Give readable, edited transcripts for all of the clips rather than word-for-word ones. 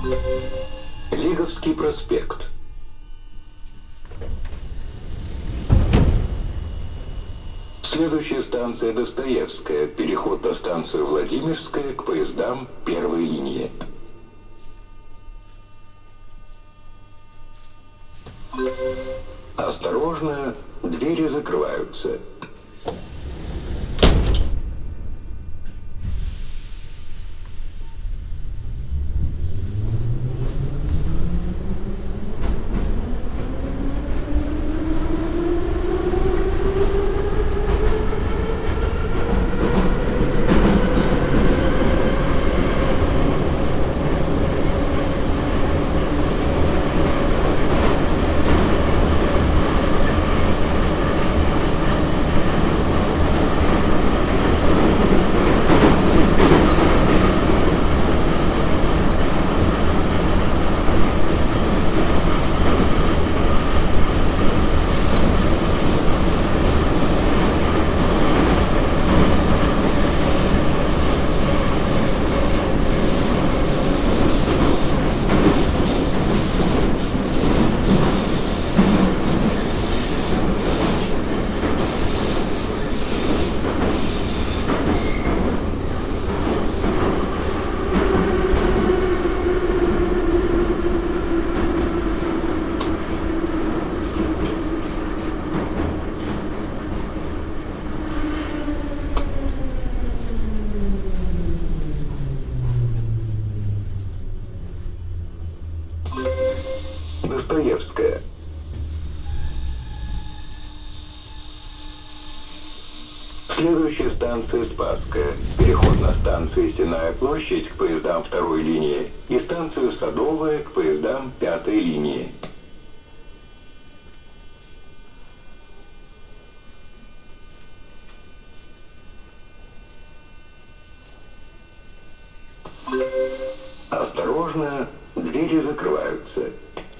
Лиговский проспект. Следующая станция Достоевская. Переход на станцию Владимирская к поездам первой линии. Осторожно, двери закрываются. Достоевская. Следующая станция Спасская. Переход на станцию Сенная площадь к поездам второй линии и станцию Садовая к поездам пятой линии. Осторожно, двери закрываются.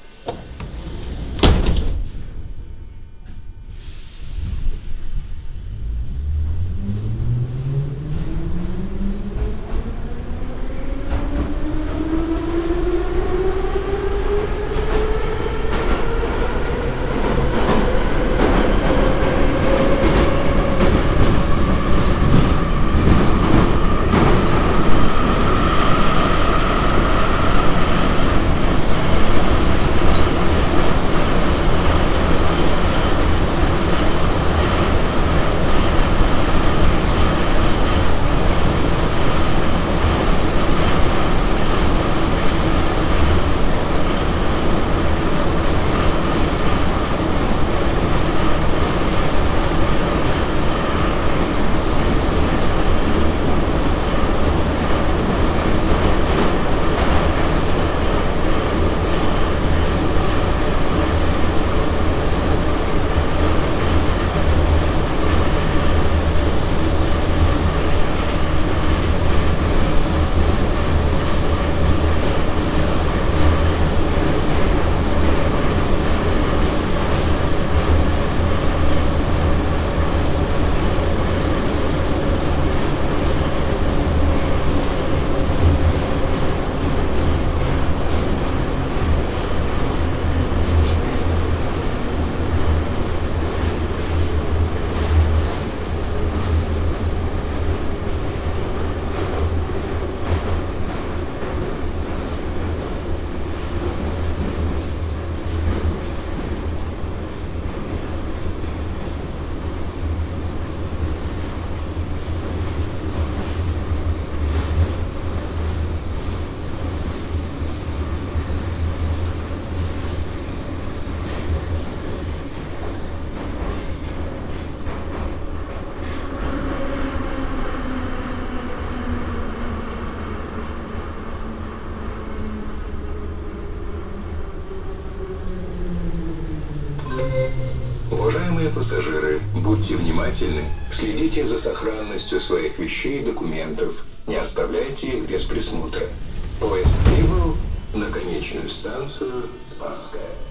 Уважаемые пассажиры, будьте внимательны, следите за сохранностью своих вещей и документов, не оставляйте их без присмотра. Поезд прибыл на конечную станцию Спасская.